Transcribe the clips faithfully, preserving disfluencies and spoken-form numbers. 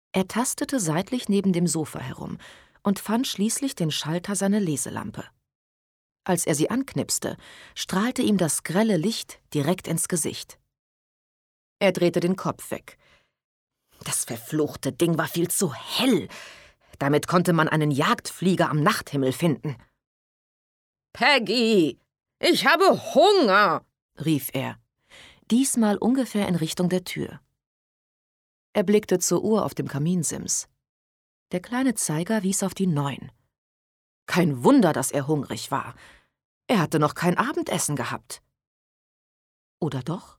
Er tastete seitlich neben dem Sofa herum und fand schließlich den Schalter seiner Leselampe. Als er sie anknipste, strahlte ihm das grelle Licht direkt ins Gesicht. Er drehte den Kopf weg. Das verfluchte Ding war viel zu hell. Damit konnte man einen Jagdflieger am Nachthimmel finden. »Peggy, ich habe Hunger«, rief er, diesmal ungefähr in Richtung der Tür. Er blickte zur Uhr auf dem Kaminsims. Der kleine Zeiger wies auf die neun. Kein Wunder, dass er hungrig war. Er hatte noch kein Abendessen gehabt. Oder doch?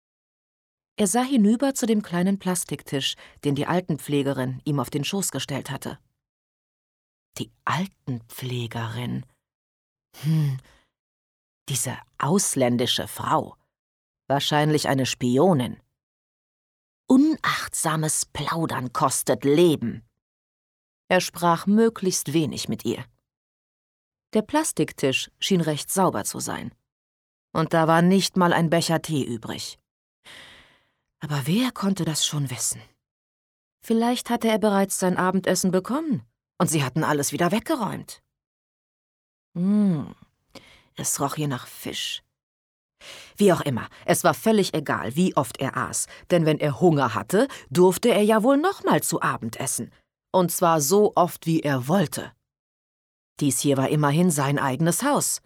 Er sah hinüber zu dem kleinen Plastiktisch, den die Altenpflegerin ihm auf den Schoß gestellt hatte. Die Altenpflegerin. Hm, diese ausländische Frau. Wahrscheinlich eine Spionin. Unachtsames Plaudern kostet Leben. Er sprach möglichst wenig mit ihr. Der Plastiktisch schien recht sauber zu sein. Und da war nicht mal ein Becher Tee übrig. Aber wer konnte das schon wissen? Vielleicht hatte er bereits sein Abendessen bekommen und sie hatten alles wieder weggeräumt. Hm, es roch hier nach Fisch. Wie auch immer, es war völlig egal, wie oft er aß, denn wenn er Hunger hatte, durfte er ja wohl noch mal zu Abend essen. Und zwar so oft, wie er wollte. Dies hier war immerhin sein eigenes Haus.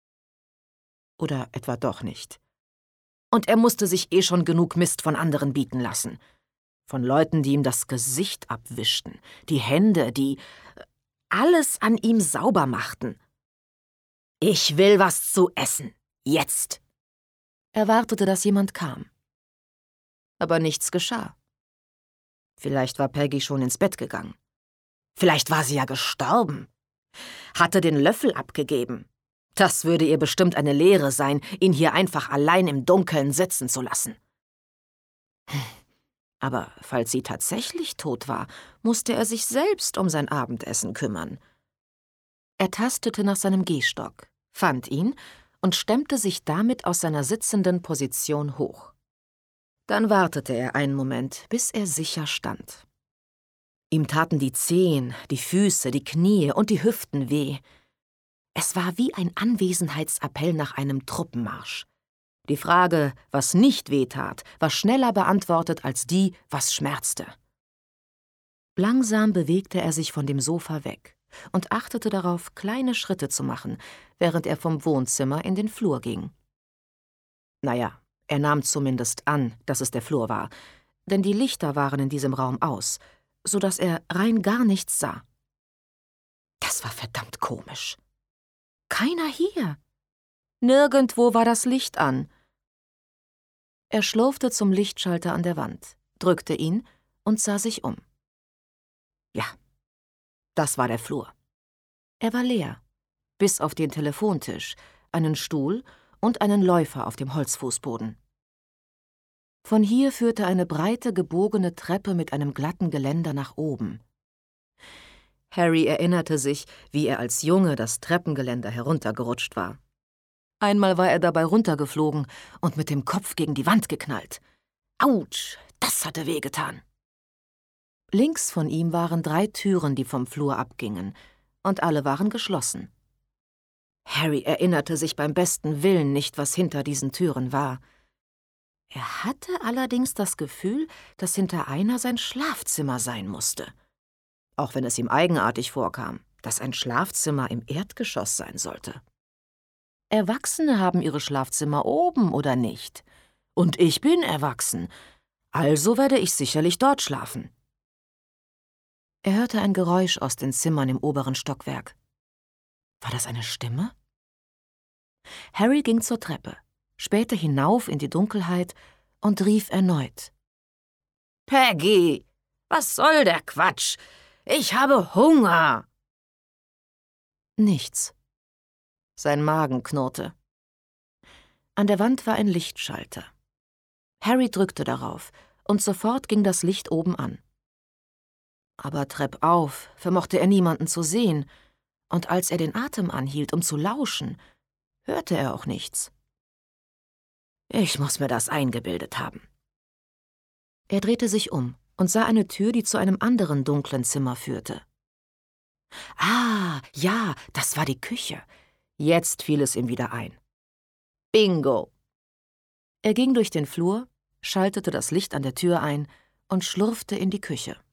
Oder etwa doch nicht. Und er musste sich eh schon genug Mist von anderen bieten lassen. Von Leuten, die ihm das Gesicht abwischten, die Hände, die alles an ihm sauber machten. »Ich will was zu essen. Jetzt!« Er wartete, dass jemand kam. Aber nichts geschah. Vielleicht war Peggy schon ins Bett gegangen. Vielleicht war sie ja gestorben. Hatte den Löffel abgegeben. Das würde ihr bestimmt eine Lehre sein, ihn hier einfach allein im Dunkeln sitzen zu lassen. Aber falls sie tatsächlich tot war, musste er sich selbst um sein Abendessen kümmern. Er tastete nach seinem Gehstock, fand ihn und stemmte sich damit aus seiner sitzenden Position hoch. Dann wartete er einen Moment, bis er sicher stand. Ihm taten die Zehen, die Füße, die Knie und die Hüften weh. Es war wie ein Anwesenheitsappell nach einem Truppenmarsch. Die Frage, was nicht wehtat, war schneller beantwortet als die, was schmerzte. Langsam bewegte er sich von dem Sofa weg und achtete darauf, kleine Schritte zu machen, während er vom Wohnzimmer in den Flur ging. Naja, er nahm zumindest an, dass es der Flur war, denn die Lichter waren in diesem Raum aus, so dass er rein gar nichts sah. Das war verdammt komisch. Keiner hier. Nirgendwo war das Licht an. Er schlurfte zum Lichtschalter an der Wand, drückte ihn und sah sich um. Ja, das war der Flur. Er war leer, bis auf den Telefontisch, einen Stuhl und einen Läufer auf dem Holzfußboden. Von hier führte eine breite, gebogene Treppe mit einem glatten Geländer nach oben. Harry erinnerte sich, wie er als Junge das Treppengeländer heruntergerutscht war. Einmal war er dabei runtergeflogen und mit dem Kopf gegen die Wand geknallt. Autsch, das hatte wehgetan. Links von ihm waren drei Türen, die vom Flur abgingen, und alle waren geschlossen. Harry erinnerte sich beim besten Willen nicht, was hinter diesen Türen war. Er hatte allerdings das Gefühl, dass hinter einer sein Schlafzimmer sein musste. Auch wenn es ihm eigenartig vorkam, dass ein Schlafzimmer im Erdgeschoss sein sollte. Erwachsene haben ihre Schlafzimmer oben, oder nicht? Und ich bin erwachsen, also werde ich sicherlich dort schlafen. Er hörte ein Geräusch aus den Zimmern im oberen Stockwerk. War das eine Stimme? Harry ging zur Treppe, spähte hinauf in die Dunkelheit und rief erneut. »Peggy, was soll der Quatsch? Ich habe Hunger!« Nichts. Sein Magen knurrte. An der Wand war ein Lichtschalter. Harry drückte darauf, und sofort ging das Licht oben an. Aber treppauf vermochte er niemanden zu sehen, und als er den Atem anhielt, um zu lauschen, hörte er auch nichts. »Ich muss mir das eingebildet haben.« Er drehte sich um und sah eine Tür, die zu einem anderen dunklen Zimmer führte. Ah, ja, das war die Küche. Jetzt fiel es ihm wieder ein. Bingo! Er ging durch den Flur, schaltete das Licht an der Tür ein und schlurfte in die Küche.